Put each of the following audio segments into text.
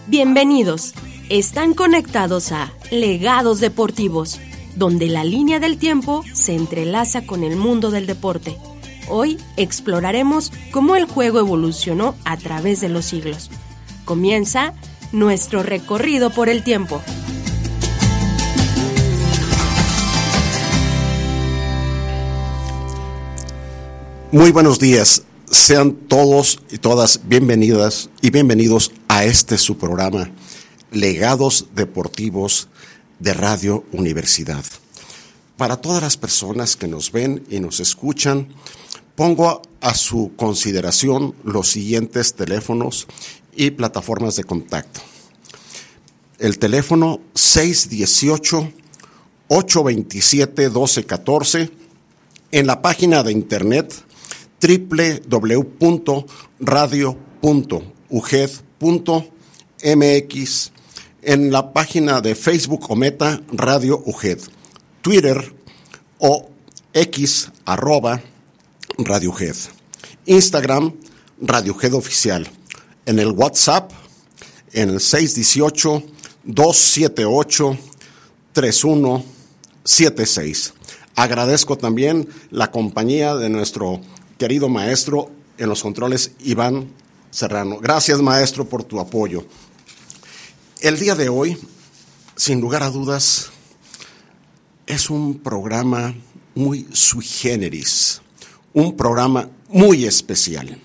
Bienvenidos. Están conectados a Legados Deportivos, donde la línea del tiempo se entrelaza con el mundo del deporte. Hoy exploraremos cómo el juego evolucionó a través de los siglos. Comienza nuestro recorrido por el tiempo. Muy buenos días. Sean todos y todas bienvenidas y bienvenidos a su programa, Legados Deportivos de Radio Universidad. Para todas las personas que nos ven y nos escuchan, pongo a su consideración los siguientes teléfonos y plataformas de contacto. El teléfono 618-827-1214, en la página de internet www.radio.uged.mx, en la página de Facebook o Meta Radio UGED, Twitter o X @Radio UGED, Instagram Radio UGED Oficial, en el WhatsApp en el 618-278-3176. Agradezco también la compañía de nuestro querido maestro en los controles, Iván Serrano. Gracias, maestro, por tu apoyo. El día de hoy, sin lugar a dudas, es un programa muy sui generis, un programa muy especial.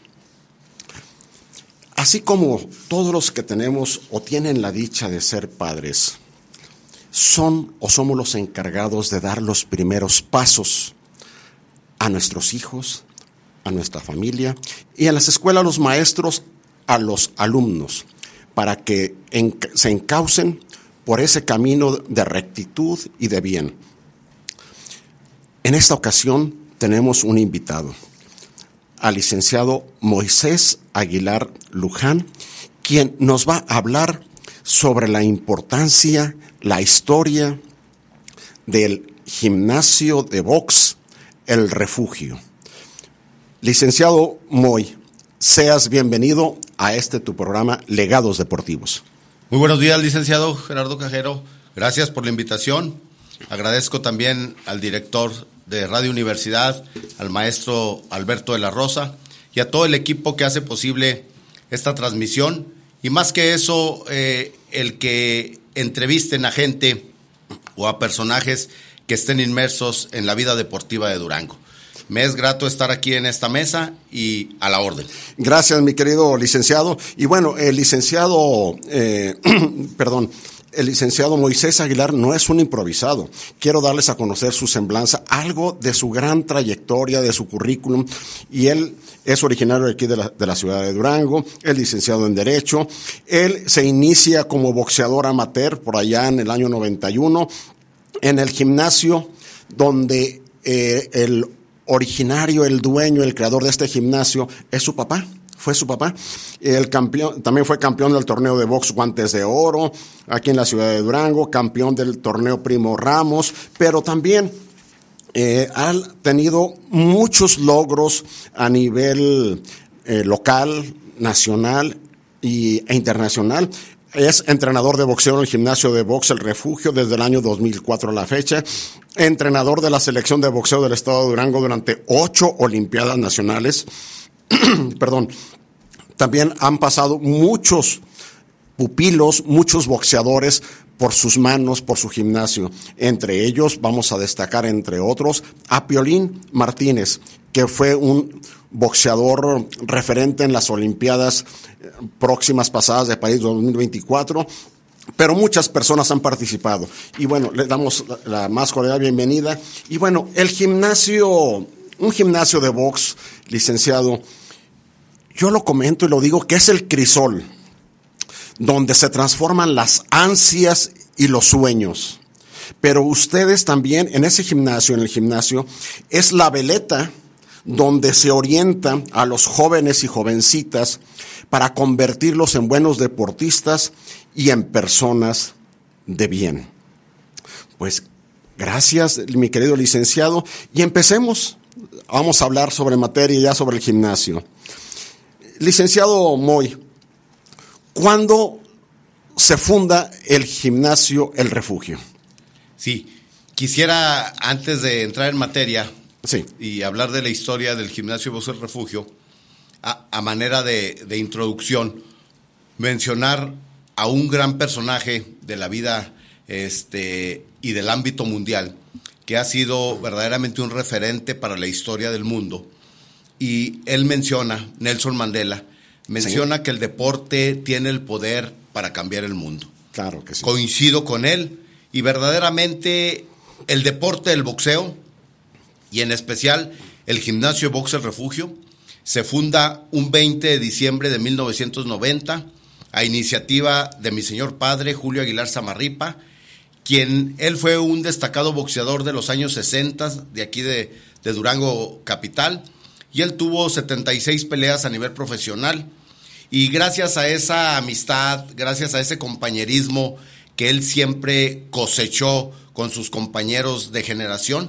Así como todos los que tenemos o tienen la dicha de ser padres, son o somos los encargados de dar los primeros pasos a nuestros hijos, a nuestra familia y en las escuelas los maestros a los alumnos para que se encaucen por ese camino de rectitud y de bien. En esta ocasión tenemos un invitado, al licenciado Moisés Aguilar Luján, quien nos va a hablar sobre la importancia, la historia del gimnasio de box El Refugio. Licenciado Moy, seas bienvenido a tu programa Legados Deportivos. Muy buenos días, licenciado Gerardo Cajero. Gracias por la invitación. Agradezco también al director de Radio Universidad, al maestro Alberto de la Rosa y a todo el equipo que hace posible esta transmisión. Y más que eso, el que entrevisten a gente o a personajes que estén inmersos en la vida deportiva de Durango. Me es grato estar aquí en esta mesa y a la orden. Gracias, mi querido licenciado. Y bueno, el licenciado Moisés Aguilar no es un improvisado. Quiero darles a conocer su semblanza, algo de su gran trayectoria, de su currículum. Y él es originario de aquí de la ciudad de Durango, es licenciado en Derecho. Él se inicia como boxeador amateur por allá en el año 91, en el gimnasio donde el originario, el dueño, el creador de este gimnasio es su papá. Fue su papá. El campeón, también fue campeón del torneo de box Guantes de Oro, aquí en la ciudad de Durango, campeón del torneo Primo Ramos, pero también ha tenido muchos logros a nivel local, nacional e internacional. Es entrenador de boxeo en el gimnasio de box El Refugio desde el año 2004 a la fecha. Entrenador de la selección de boxeo del estado de Durango durante 8 Olimpiadas Nacionales. Perdón. También han pasado muchos pupilos, muchos boxeadores por sus manos, por su gimnasio. Entre ellos vamos a destacar, entre otros, a Piolín Martínez, que fue un boxeador referente en las Olimpiadas próximas pasadas de París 2024, pero muchas personas han participado. Y bueno, le damos la más cordial bienvenida. Y bueno, un gimnasio de box, licenciado, yo lo comento y lo digo que es el crisol donde se transforman las ansias y los sueños. Pero ustedes también en el gimnasio, es la veleta donde se orienta a los jóvenes y jovencitas para convertirlos en buenos deportistas y en personas de bien. Pues gracias, mi querido licenciado, y empecemos. Vamos a hablar sobre materia ya sobre el gimnasio. Licenciado Moy, ¿cuándo se funda el gimnasio El Refugio. Sí, quisiera, antes de entrar en materia Sí. y hablar de la historia del gimnasio Box El Refugio, a manera de introducción, mencionar a un gran personaje de la vida y del ámbito mundial, que ha sido verdaderamente un referente para la historia del mundo. Y él menciona, Nelson Mandela, menciona que el deporte tiene el poder para cambiar el mundo. Claro que sí. Coincido con él, y verdaderamente el deporte del boxeo, y en especial el gimnasio Box El Refugio, se funda un 20 de diciembre de 1990 a iniciativa de mi señor padre, Julio Aguilar Zamarripa, él fue un destacado boxeador de los años 60 de aquí de Durango capital, y él tuvo 76 peleas a nivel profesional, y gracias a esa amistad, gracias a ese compañerismo que él siempre cosechó con sus compañeros de generación,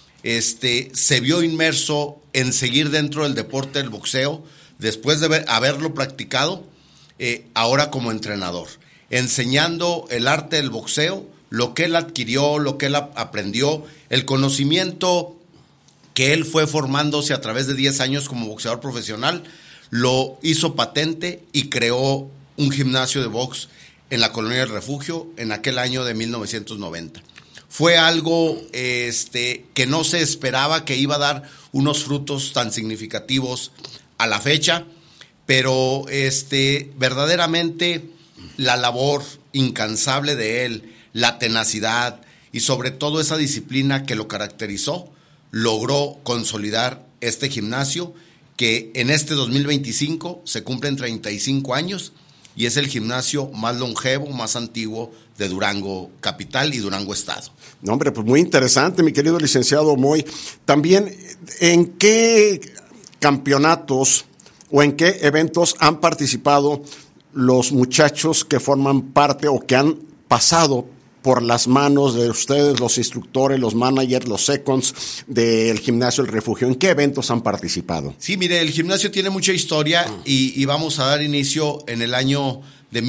se vio inmerso en seguir dentro del deporte del boxeo, después de haberlo practicado, ahora como entrenador, enseñando el arte del boxeo, lo que él adquirió, lo que él aprendió, el conocimiento que él fue formándose a través de 10 años como boxeador profesional, lo hizo patente y creó un gimnasio de box en la colonia del Refugio en aquel año de 1990. Fue algo que no se esperaba que iba a dar unos frutos tan significativos a la fecha, pero verdaderamente la labor incansable de él, la tenacidad y sobre todo esa disciplina que lo caracterizó, logró consolidar este gimnasio que en este 2025 se cumplen 35 años y es el gimnasio más longevo, más antiguo de Durango capital y Durango estado. No, hombre, pues muy interesante, mi querido licenciado Moy. También, ¿en qué campeonatos o en qué eventos han participado los muchachos que forman parte o que han pasado por las manos de ustedes, los instructores, los managers, los seconds del gimnasio El Refugio? ¿En qué eventos han participado? Sí, mire, el gimnasio tiene mucha historia y vamos a dar inicio en el año de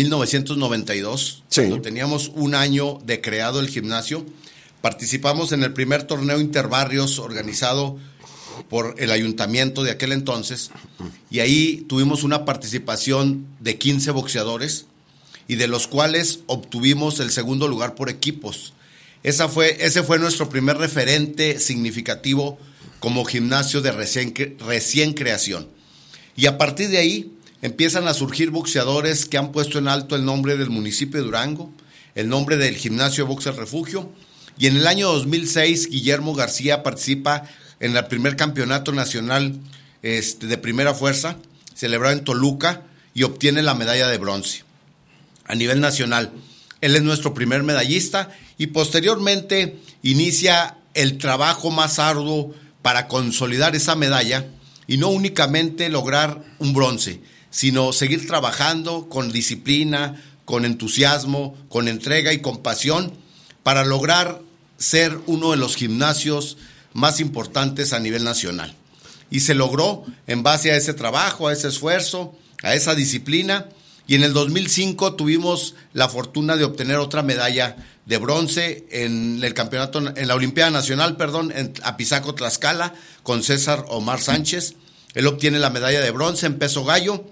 1992, sí, cuando teníamos un año de creado el gimnasio. Participamos en el primer torneo interbarrios organizado por el ayuntamiento de aquel entonces, y ahí tuvimos una participación de 15 boxeadores, y de los cuales obtuvimos el segundo lugar por equipos. Ese fue nuestro primer referente significativo como gimnasio de recién creación. Y a partir de ahí empiezan a surgir boxeadores que han puesto en alto el nombre del municipio de Durango, el nombre del gimnasio Box El Refugio, y en el año 2006 Guillermo García participa en el primer campeonato nacional de primera fuerza, celebrado en Toluca, y obtiene la medalla de bronce a nivel nacional. Él es nuestro primer medallista y posteriormente inicia el trabajo más arduo para consolidar esa medalla y no únicamente lograr un bronce, sino seguir trabajando con disciplina, con entusiasmo, con entrega y con pasión para lograr ser uno de los gimnasios más importantes a nivel nacional. Y se logró en base a ese trabajo, a ese esfuerzo, a esa disciplina. Y en el 2005 tuvimos la fortuna de obtener otra medalla de bronce en el campeonato, en la Olimpiada Nacional, en Apizaco, Tlaxcala, con César Omar Sánchez. Él obtiene la medalla de bronce en peso gallo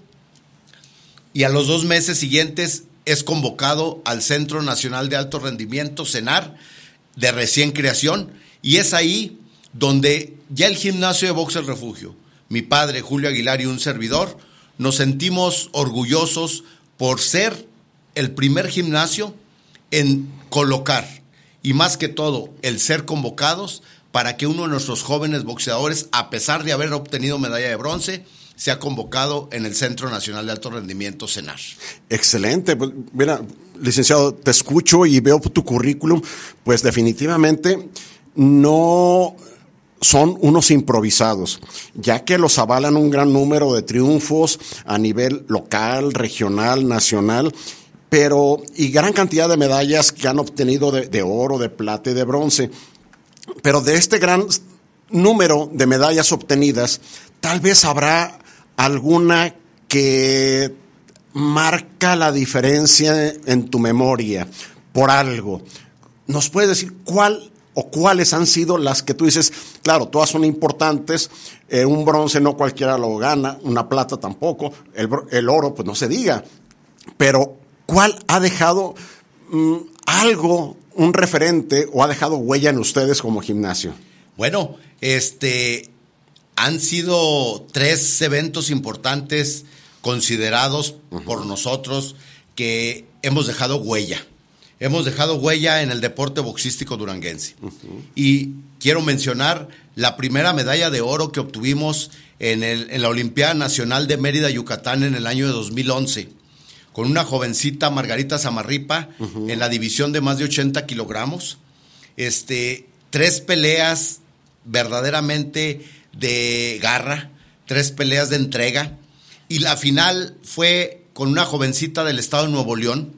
y a los 2 meses siguientes es convocado al Centro Nacional de Alto Rendimiento, CENAR, de recién creación, y es ahí donde ya el gimnasio de Box El Refugio, mi padre Julio Aguilar y un servidor, nos sentimos orgullosos por ser el primer gimnasio en colocar, y más que todo, el ser convocados para que uno de nuestros jóvenes boxeadores, a pesar de haber obtenido medalla de bronce, sea convocado en el Centro Nacional de Alto Rendimiento, CENAR. Excelente. Pues, mira, licenciado, te escucho y veo tu currículum, pues definitivamente no son unos improvisados, ya que los avalan un gran número de triunfos a nivel local, regional, nacional, y gran cantidad de medallas que han obtenido de oro, de plata y de bronce. Pero de este gran número de medallas obtenidas, tal vez habrá alguna que marca la diferencia en tu memoria por algo. ¿Nos puedes decir cuál o cuáles han sido las que tú dices? Claro, todas son importantes, un bronce no cualquiera lo gana, una plata tampoco, el oro pues no se diga, pero ¿cuál ha dejado algo, un referente o ha dejado huella en ustedes como gimnasio? Bueno, han sido 3 eventos importantes considerados por nosotros que hemos dejado huella. Hemos dejado huella en el deporte boxístico duranguense. Y quiero mencionar la primera medalla de oro que obtuvimos en la Olimpiada Nacional de Mérida, Yucatán, en el año de 2011, con una jovencita, Margarita Zamarripa, en la división de más de 80 kilogramos. 3 peleas verdaderamente de garra, 3 peleas de entrega. Y la final fue con una jovencita del estado de Nuevo León,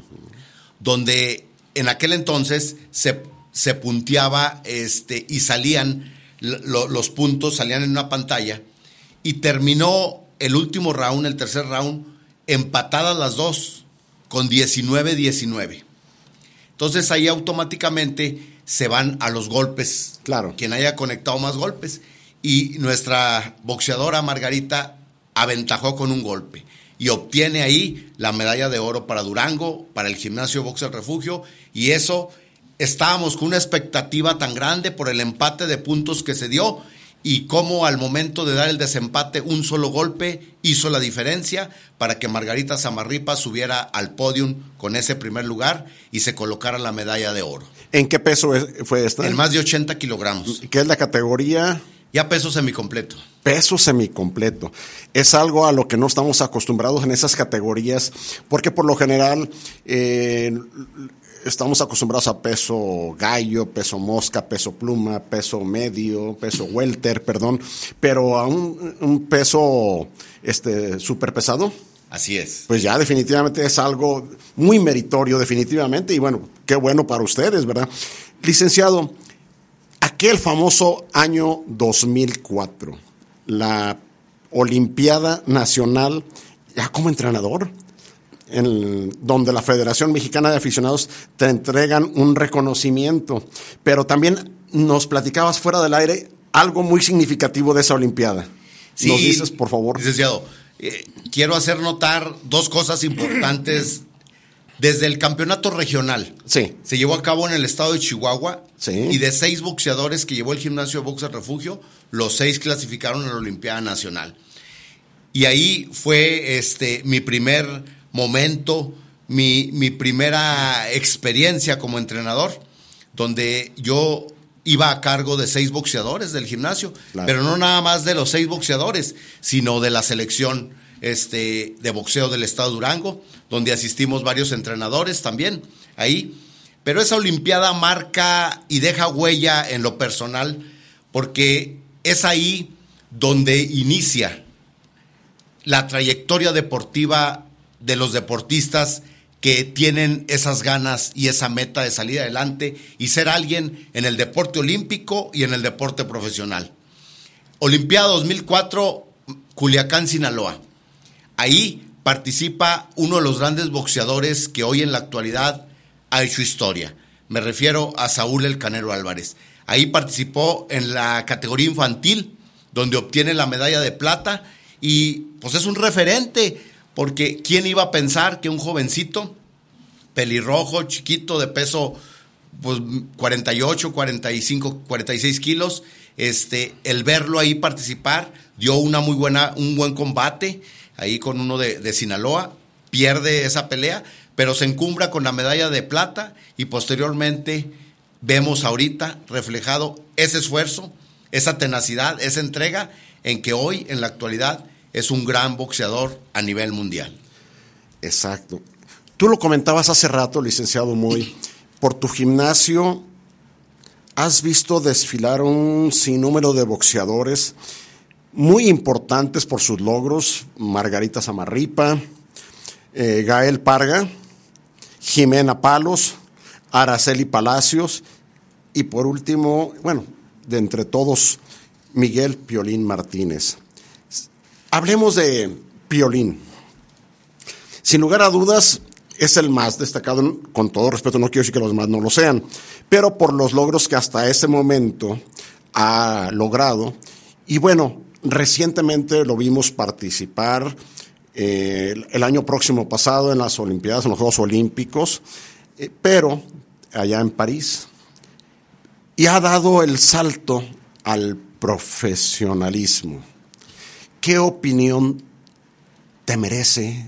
donde en aquel entonces se punteaba y salían los puntos, salían en una pantalla, y terminó el último round, el tercer round, empatadas las dos, con 19-19. Entonces ahí automáticamente se van a los golpes. Claro. Quien haya conectado más golpes. Y nuestra boxeadora Margarita aventajó con un golpe y obtiene ahí la medalla de oro para Durango, para el Gimnasio Box El Refugio, y eso estábamos con una expectativa tan grande por el empate de puntos que se dio, y cómo al momento de dar el desempate un solo golpe hizo la diferencia para que Margarita Zamarripa subiera al podium con ese primer lugar y se colocara la medalla de oro. ¿En qué peso fue esta? En más de 80 kilogramos. ¿Qué es la categoría? Ya peso semicompleto. Peso semicompleto. Es algo a lo que no estamos acostumbrados en esas categorías, porque por lo general estamos acostumbrados a peso gallo, peso mosca, peso pluma, peso medio, peso welter, pero a un peso súper pesado. Así es. Pues ya definitivamente es algo muy meritorio, definitivamente, y bueno, qué bueno para ustedes, ¿verdad? Licenciado, aquel famoso año 2004, la Olimpiada Nacional, ya como entrenador, donde la Federación Mexicana de Aficionados te entregan un reconocimiento, pero también nos platicabas fuera del aire algo muy significativo de esa Olimpiada. Sí, ¿nos dices, por favor? Licenciado, quiero hacer notar 2 cosas importantes. Desde el campeonato regional, sí, se llevó a cabo en el estado de Chihuahua, sí, y de 6 boxeadores que llevó el Gimnasio Box El Refugio, los 6 clasificaron a la Olimpiada Nacional. Y ahí fue mi primer momento, mi primera experiencia como entrenador, donde yo iba a cargo de 6 boxeadores del gimnasio, claro, pero no nada más de los 6 boxeadores, sino de la selección de boxeo del estado de Durango, donde asistimos varios entrenadores también ahí. Pero esa Olimpiada marca y deja huella en lo personal, porque es ahí donde inicia la trayectoria deportiva de los deportistas que tienen esas ganas y esa meta de salir adelante y ser alguien en el deporte olímpico y en el deporte profesional. Olimpiada 2004, Culiacán, Sinaloa. Ahí participa uno de los grandes boxeadores que hoy en la actualidad ha hecho historia. Me refiero a Saúl El Canelo Álvarez. Ahí participó en la categoría infantil, donde obtiene la medalla de plata, y pues es un referente, porque ¿quién iba a pensar que un jovencito, pelirrojo, chiquito, de peso pues 48, 45, 46 kilos, el verlo ahí participar, dio un buen combate, ahí con uno de Sinaloa, pierde esa pelea, pero se encumbra con la medalla de plata, y posteriormente vemos ahorita reflejado ese esfuerzo, esa tenacidad, esa entrega, en que hoy, en la actualidad, es un gran boxeador a nivel mundial. Exacto. Tú lo comentabas hace rato, licenciado Moy, por tu gimnasio has visto desfilar un sinnúmero de boxeadores muy importantes por sus logros: Margarita Zamarripa, Gael Parga, Jimena Palos, Araceli Palacios y por último, bueno, de entre todos, Miguel Piolín Martínez. Hablemos de Piolín. Sin lugar a dudas, es el más destacado, con todo respeto, no quiero decir que los demás no lo sean, pero por los logros que hasta ese momento ha logrado. Y bueno, recientemente lo vimos participar el año próximo pasado en las Olimpiadas, en los Juegos Olímpicos, pero allá en París, y ha dado el salto al profesionalismo. ¿Qué opinión te merece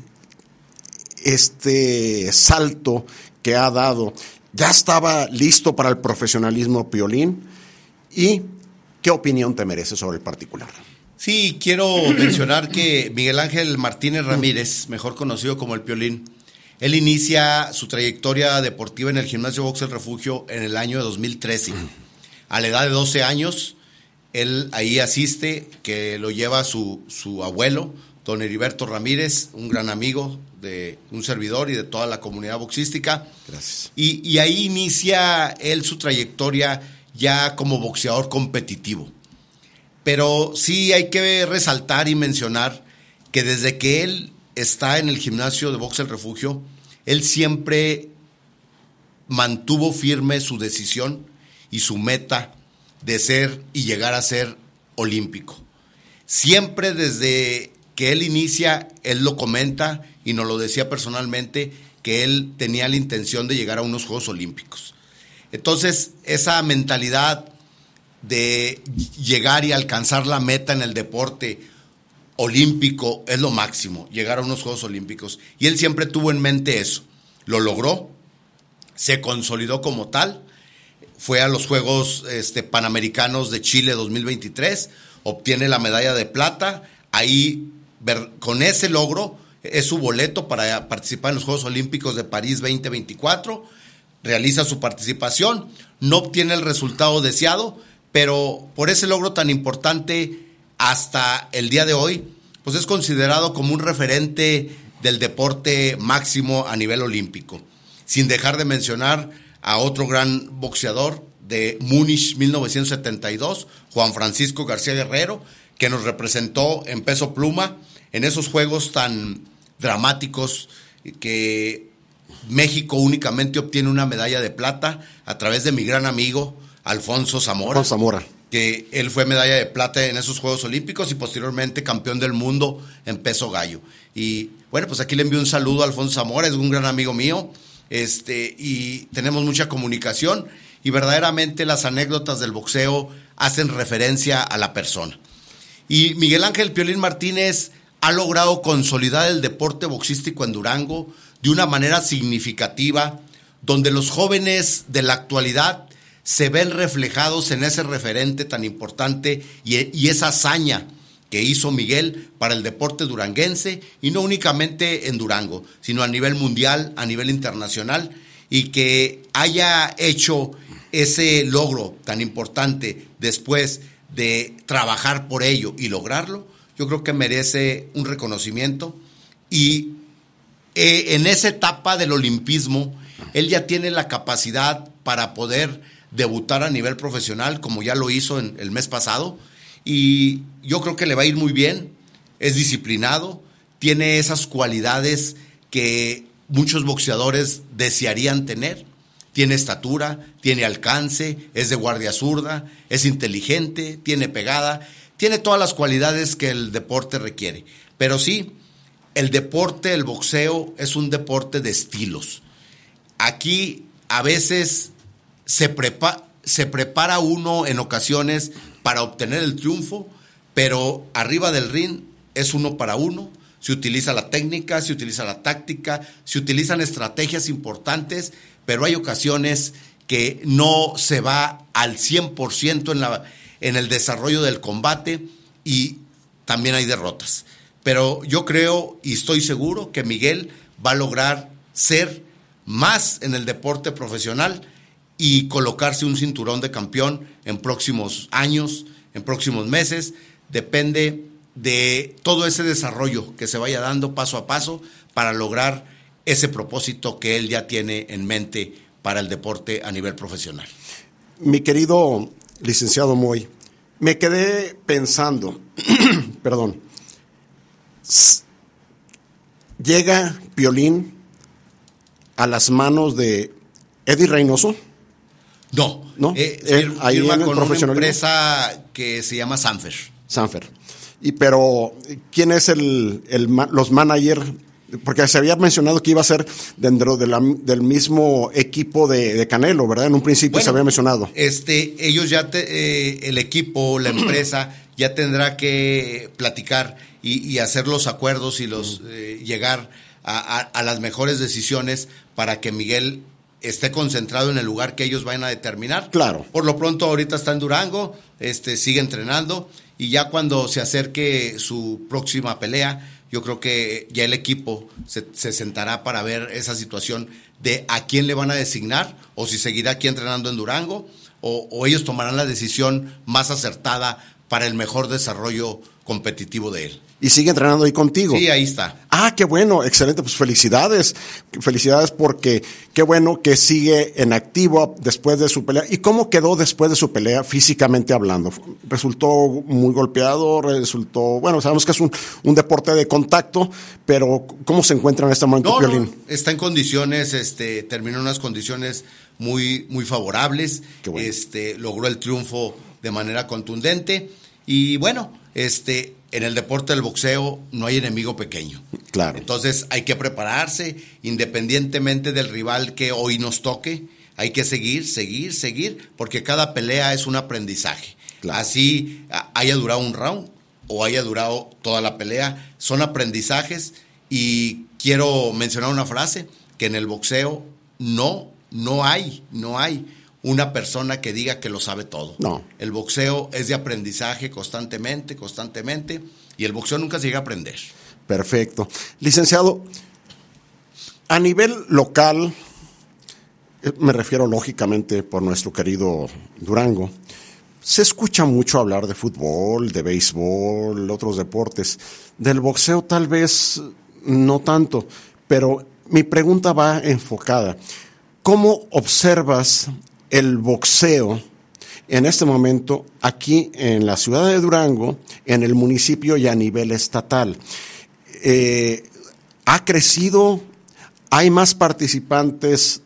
este salto que ha dado? ¿Ya estaba listo para el profesionalismo Piolín? ¿Y qué opinión te merece sobre el particular? Sí, quiero mencionar que Miguel Ángel Martínez Ramírez, mejor conocido como el Piolín, él inicia su trayectoria deportiva en el Gimnasio Box El Refugio en el año de 2013. A la edad de 12 años, él ahí asiste, que lo lleva su abuelo, don Heriberto Ramírez, un gran amigo de un servidor y de toda la comunidad boxística. Gracias. Y ahí inicia él su trayectoria ya como boxeador competitivo. Pero sí hay que resaltar y mencionar que desde que él está en el Gimnasio de Box El Refugio, él siempre mantuvo firme su decisión y su meta de ser y llegar a ser olímpico. Siempre desde que él inicia, él lo comenta y nos lo decía personalmente, que él tenía la intención de llegar a unos Juegos Olímpicos. Entonces, esa mentalidad de llegar y alcanzar la meta en el deporte olímpico es lo máximo, llegar a unos Juegos Olímpicos. Y él siempre tuvo en mente eso. Lo logró, se consolidó como tal, fue a los Juegos Panamericanos de Chile 2023, obtiene la medalla de plata. Ahí, con ese logro, es su boleto para participar en los Juegos Olímpicos de París 2024. Realiza su participación, no obtiene el resultado deseado, pero por ese logro tan importante hasta el día de hoy, pues es considerado como un referente del deporte máximo a nivel olímpico. Sin dejar de mencionar a otro gran boxeador de Múnich 1972, Juan Francisco García Guerrero, que nos representó en peso pluma en esos juegos tan dramáticos que México únicamente obtiene una medalla de plata a través de mi gran amigo Alfonso Zamora, que él fue medalla de plata en esos Juegos Olímpicos y posteriormente campeón del mundo en peso gallo. Y bueno, pues aquí le envío un saludo a Alfonso Zamora, es un gran amigo mío, y tenemos mucha comunicación y verdaderamente las anécdotas del boxeo hacen referencia a la persona. Y Miguel Ángel Piolín Martínez ha logrado consolidar el deporte boxístico en Durango de una manera significativa, donde los jóvenes de la actualidad se ven reflejados en ese referente tan importante y esa hazaña que hizo Miguel para el deporte duranguense, y no únicamente en Durango, sino a nivel mundial, a nivel internacional, y que haya hecho ese logro tan importante después de trabajar por ello y lograrlo, yo creo que merece un reconocimiento. Y en esa etapa del olimpismo, él ya tiene la capacidad para poder debutar a nivel profesional, como ya lo hizo en el mes pasado, y yo creo que le va a ir muy bien. Es disciplinado, tiene esas cualidades que muchos boxeadores desearían tener. Tiene estatura, tiene alcance, es de guardia zurda, es inteligente, tiene pegada, tiene todas las cualidades que el deporte requiere. Pero sí, el deporte, el boxeo, es un deporte de estilos. Aquí a veces se prepara uno en ocasiones para obtener el triunfo, pero arriba del ring es uno para uno. Se utiliza la técnica, se utiliza la táctica, se utilizan estrategias importantes, pero hay ocasiones que no se va al 100% en el desarrollo del combate, y también hay derrotas. Pero yo creo y estoy seguro que Miguel va a lograr ser más en el deporte profesional y colocarse un cinturón de campeón en próximos años, en próximos meses. Depende de todo ese desarrollo que se vaya dando paso a paso para lograr ese propósito que él ya tiene en mente para el deporte a nivel profesional. Mi querido licenciado Moy, me quedé pensando, perdón, llega Piolín a las manos de Eddie Reynoso. No, ahí firma en el con una profesionalismo. empresa que se llama Sanfer. Pero ¿quién es los managers? Porque se había mencionado que iba a ser dentro del mismo equipo de Canelo, ¿verdad? En un principio se había mencionado. Ellos ya, el equipo, la empresa, ya tendrá que platicar y hacer los acuerdos y llegar a las mejores decisiones para que Miguel esté concentrado en el lugar que ellos vayan a determinar. Claro. Por lo pronto ahorita está en Durango, sigue entrenando y ya cuando se acerque su próxima pelea, yo creo que ya el equipo se sentará para ver esa situación de a quién le van a designar o si seguirá aquí entrenando en Durango o ellos tomarán la decisión más acertada para el mejor desarrollo competitivo de él. Y sigue entrenando ahí contigo. Sí, ahí está. Ah, qué bueno, excelente, pues felicidades porque qué bueno que sigue en activo después de su pelea. ¿Y cómo quedó después de su pelea físicamente hablando? ¿Resultó muy golpeado? Bueno, sabemos que es un deporte de contacto, pero ¿cómo se encuentra en este momento Piolín? No, está en condiciones, terminó en unas condiciones muy, muy favorables. Qué bueno. Logró el triunfo de manera contundente y bueno, en el deporte del boxeo no hay enemigo pequeño. Claro. Entonces hay que prepararse independientemente del rival que hoy nos toque. Hay que seguir, porque cada pelea es un aprendizaje. Claro. Así haya durado un round o haya durado toda la pelea, son aprendizajes y quiero mencionar una frase, que en el boxeo no hay una persona que diga que lo sabe todo. No. El boxeo es de aprendizaje constantemente, y el boxeo nunca se llega a aprender. Perfecto. Licenciado, a nivel local, me refiero lógicamente por nuestro querido Durango, se escucha mucho hablar de fútbol, de béisbol, otros deportes. Del boxeo tal vez no tanto, pero mi pregunta va enfocada. ¿Cómo observas el boxeo en este momento aquí en la ciudad de Durango, en el municipio y a nivel estatal? ¿Ha crecido? ¿Hay más participantes,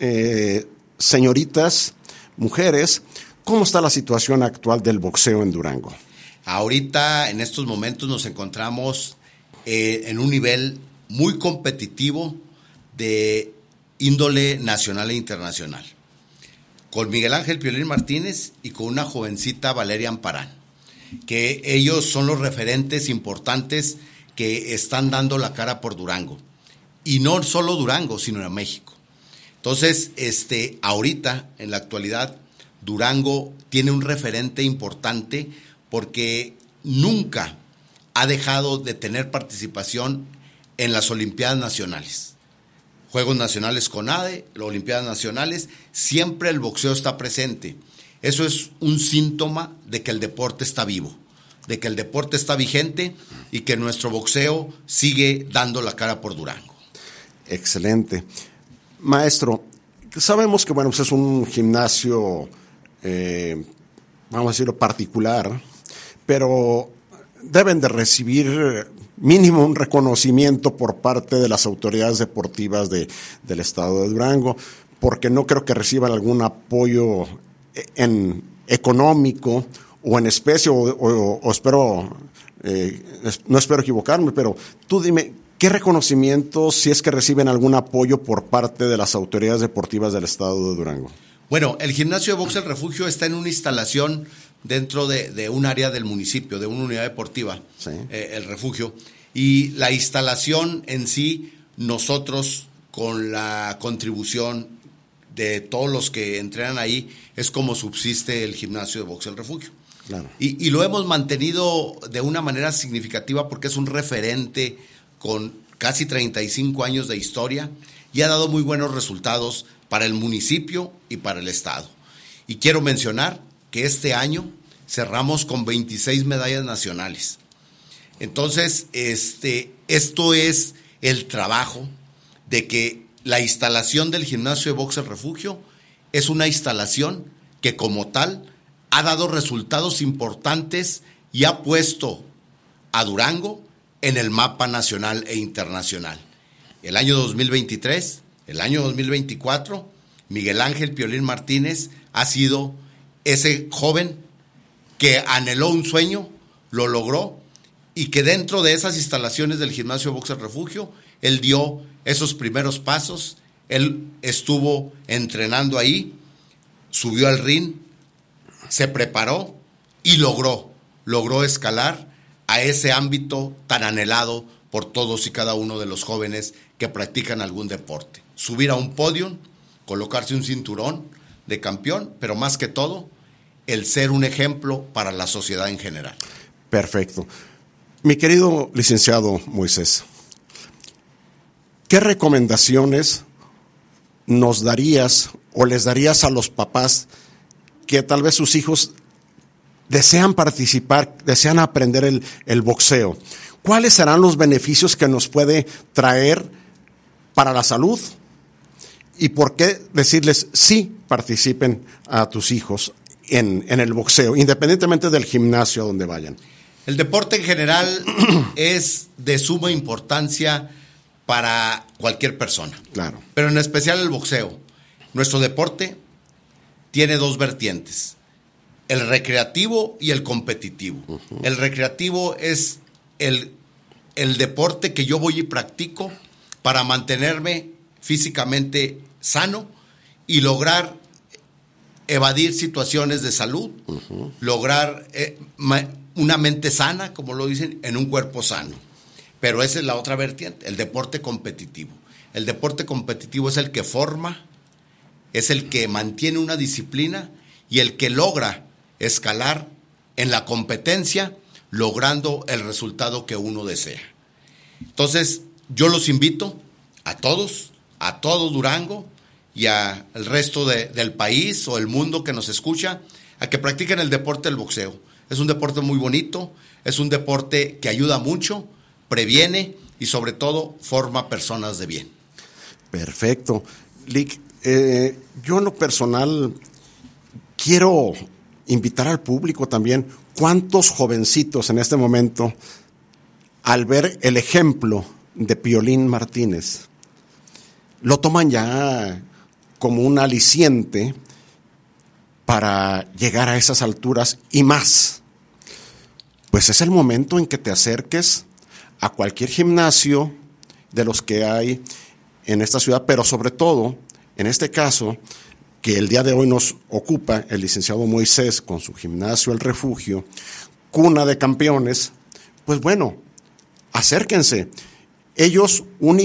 señoritas, mujeres? ¿Cómo está la situación actual del boxeo en Durango? Ahorita, en estos momentos, nos encontramos en un nivel muy competitivo de índole nacional e internacional, con Miguel Ángel Piolín Martínez y con una jovencita Valeria Amparán, que ellos son los referentes importantes que están dando la cara por Durango, y no solo Durango, sino en México. Entonces, ahorita, en la actualidad, Durango tiene un referente importante porque nunca ha dejado de tener participación en las Olimpiadas Nacionales. Juegos Nacionales CONADE, las Olimpiadas Nacionales, siempre el boxeo está presente. Eso es un síntoma de que el deporte está vivo, de que el deporte está vigente y que nuestro boxeo sigue dando la cara por Durango. Excelente. Maestro, sabemos que pues es un gimnasio, vamos a decirlo, particular, pero deben de recibir mínimo un reconocimiento por parte de las autoridades deportivas del estado de Durango, porque no creo que reciban algún apoyo económico o en especie, o espero, no espero equivocarme, pero tú dime, ¿qué reconocimiento, si es que reciben algún apoyo por parte de las autoridades deportivas del estado de Durango? Bueno, el gimnasio de box El Refugio está en una instalación dentro de un área del municipio, de una unidad deportiva, sí. El Refugio. Y la instalación en sí, nosotros con la contribución de todos los que entrenan ahí, es como subsiste el gimnasio de box El Refugio. Claro. Y lo hemos mantenido de una manera significativa porque es un referente con casi 35 años de historia y ha dado muy buenos resultados para el municipio y para el estado. Y quiero mencionar que este año cerramos con 26 medallas nacionales. Entonces, esto es el trabajo de que la instalación del gimnasio de box El Refugio es una instalación que como tal ha dado resultados importantes y ha puesto a Durango en el mapa nacional e internacional. El año 2023, el año 2024, Miguel Ángel Piolín Martínez ha sido ese joven que anheló un sueño, lo logró, y que dentro de esas instalaciones del Gimnasio Box El Refugio, él dio esos primeros pasos, él estuvo entrenando ahí, subió al ring, se preparó y logró escalar a ese ámbito tan anhelado por todos y cada uno de los jóvenes que practican algún deporte. Subir a un podio, colocarse un cinturón de campeón, pero más que todo, el ser un ejemplo para la sociedad en general. Perfecto. Mi querido licenciado Moisés, ¿qué recomendaciones nos darías o les darías a los papás que tal vez sus hijos desean participar, desean aprender el boxeo? ¿Cuáles serán los beneficios que nos puede traer para la salud? ¿Y por qué decirles sí participen a tus hijos en el boxeo, independientemente del gimnasio a donde vayan? El deporte en general es de suma importancia para cualquier persona. Claro. Pero en especial el boxeo. Nuestro deporte tiene dos vertientes: el recreativo y el competitivo. Uh-huh. El recreativo es el deporte que yo voy y practico para mantenerme físicamente sano y lograr evadir situaciones de salud, uh-huh. Lograr una mente sana, como lo dicen, en un cuerpo sano. Pero esa es la otra vertiente, el deporte competitivo. El deporte competitivo es el que forma, es el que mantiene una disciplina y el que logra escalar en la competencia, logrando el resultado que uno desea. Entonces, yo los invito a todos, a todo Durango y al resto del país o el mundo que nos escucha, a que practiquen el deporte del boxeo. Es un deporte muy bonito, es un deporte que ayuda mucho, previene y sobre todo forma personas de bien. Perfecto. Lic, yo en lo personal quiero invitar al público también. ¿Cuántos jovencitos en este momento, al ver el ejemplo de Piolín Martínez, lo toman ya como un aliciente para llegar a esas alturas y más? Pues es el momento en que te acerques a cualquier gimnasio de los que hay en esta ciudad, pero sobre todo, en este caso, que el día de hoy nos ocupa el licenciado Moisés con su Gimnasio El Refugio, cuna de campeones. Pues bueno, acérquense. Ellos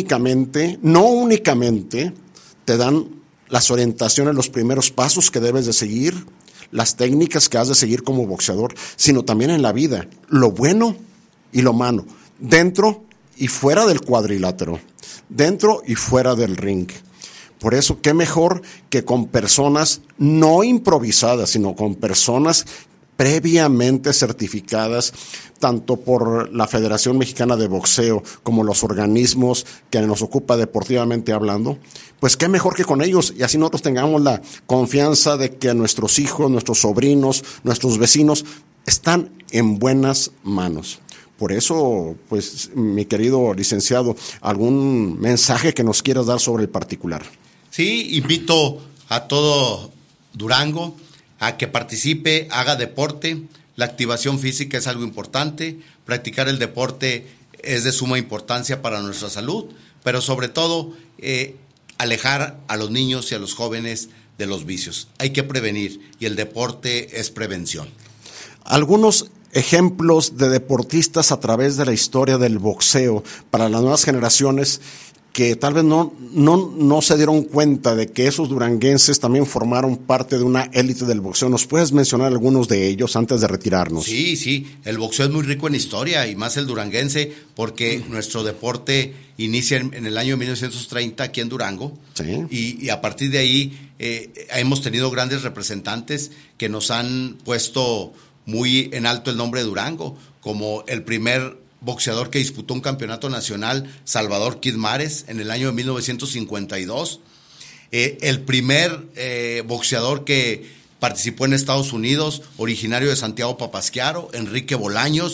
no únicamente te dan las orientaciones, los primeros pasos que debes de seguir, las técnicas que has de seguir como boxeador, sino también en la vida, lo bueno y lo malo, dentro y fuera del cuadrilátero, dentro y fuera del ring. Por eso, qué mejor que con personas no improvisadas, sino con personas previamente certificadas, tanto por la Federación Mexicana de Boxeo como los organismos que nos ocupa deportivamente hablando. Pues qué mejor que con ellos, y así nosotros tengamos la confianza de que nuestros hijos, nuestros sobrinos, nuestros vecinos están en buenas manos. Por eso, pues, mi querido licenciado, ¿algún mensaje que nos quieras dar sobre el particular? Sí, invito a todo Durango a que participe, haga deporte. La activación física es algo importante. Practicar el deporte es de suma importancia para nuestra salud, pero sobre todo alejar a los niños y a los jóvenes de los vicios. Hay que prevenir y el deporte es prevención. Algunos ejemplos de deportistas a través de la historia del boxeo para las nuevas generaciones que tal vez no se dieron cuenta de que esos duranguenses también formaron parte de una élite del boxeo. ¿Nos puedes mencionar algunos de ellos antes de retirarnos? Sí, el boxeo es muy rico en historia y más el duranguense, porque nuestro deporte inicia en el año 1930 aquí en Durango. Sí. Y a partir de ahí hemos tenido grandes representantes que nos han puesto muy en alto el nombre de Durango, como el primer boxeador que disputó un campeonato nacional, Salvador Kid Mares, en el año de 1952. El primer boxeador que participó en Estados Unidos, originario de Santiago Papasquiaro, Enrique Bolaños,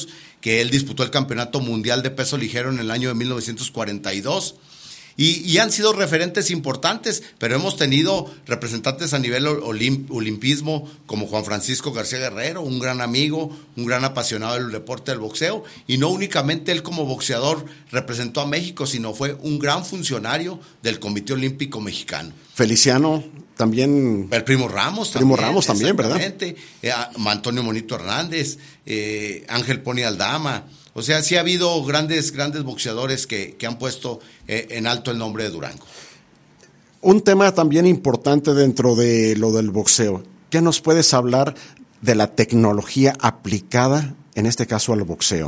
que él disputó el campeonato mundial de peso ligero en el año de 1942. Y han sido referentes importantes, pero hemos tenido representantes a nivel olimpismo como Juan Francisco García Guerrero, un gran amigo, un gran apasionado del deporte del boxeo, y no únicamente él como boxeador representó a México, sino fue un gran funcionario del Comité Olímpico Mexicano. Feliciano también. El Primo Ramos también, ¿verdad? Antonio Monito Hernández, Ángel Pony Aldama. O sea, sí ha habido grandes boxeadores que han puesto en alto el nombre de Durango. Un tema también importante dentro de lo del boxeo. ¿Qué nos puedes hablar de la tecnología aplicada, en este caso, al boxeo?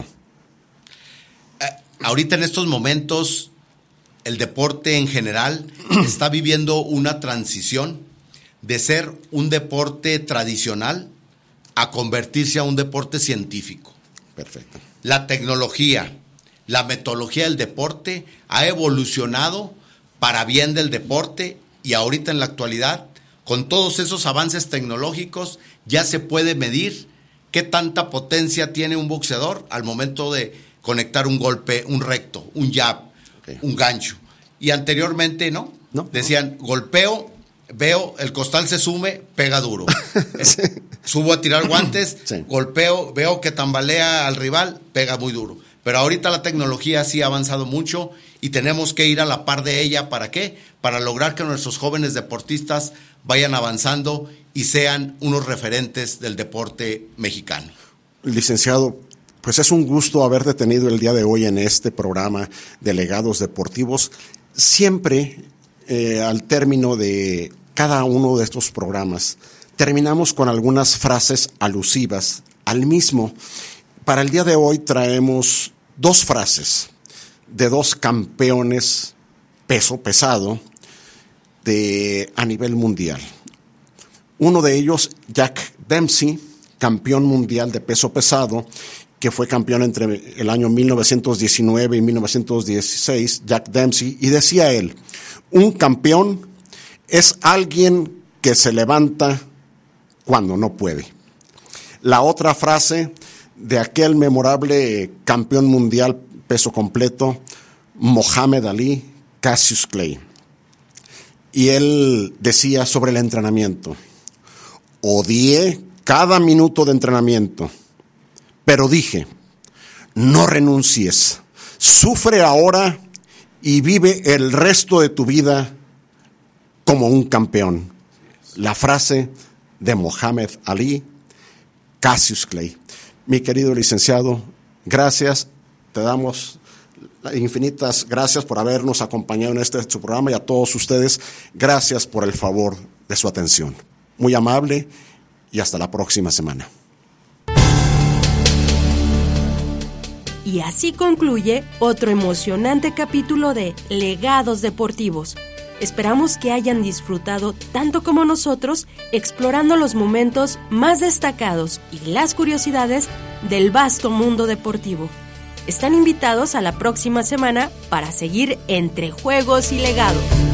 Ahorita en estos momentos, el deporte en general está viviendo una transición de ser un deporte tradicional a convertirse a un deporte científico. Perfecto. La tecnología, la metodología del deporte ha evolucionado para bien del deporte, y ahorita en la actualidad, con todos esos avances tecnológicos, ya se puede medir qué tanta potencia tiene un boxeador al momento de conectar un golpe, un recto, un jab, un gancho. Y anteriormente no. Decían, golpeo, veo, el costal se sume, pega duro. Sí. Subo a tirar guantes, sí. Golpeo, veo que tambalea al rival, pega muy duro. Pero ahorita la tecnología sí ha avanzado mucho y tenemos que ir a la par de ella. ¿Para qué? Para lograr que nuestros jóvenes deportistas vayan avanzando y sean unos referentes del deporte mexicano. Licenciado, pues es un gusto haberte tenido el día de hoy en este programa de Legados Deportivos. Siempre, al término de cada uno de estos programas, terminamos con algunas frases alusivas al mismo. Para el día de hoy traemos 2 frases de 2 campeones peso pesado a nivel mundial. Uno de ellos, Jack Dempsey, campeón mundial de peso pesado, que fue campeón entre el año 1919 y 1916, Jack Dempsey, y decía él, un campeón es alguien que se levanta cuando no puede. La otra frase de aquel memorable campeón mundial peso completo, Muhammad Ali, Cassius Clay. Y él decía sobre el entrenamiento, odié cada minuto de entrenamiento, pero dije, no renuncies, sufre ahora y vive el resto de tu vida como un campeón. La frase de Muhammad Ali, Cassius Clay. Mi querido licenciado, gracias, te damos infinitas gracias por habernos acompañado en su programa, y a todos ustedes, gracias por el favor de su atención. Muy amable y hasta la próxima semana. Y así concluye otro emocionante capítulo de Legados Deportivos. Esperamos que hayan disfrutado tanto como nosotros explorando los momentos más destacados y las curiosidades del vasto mundo deportivo. Están invitados a la próxima semana para seguir entre juegos y legados.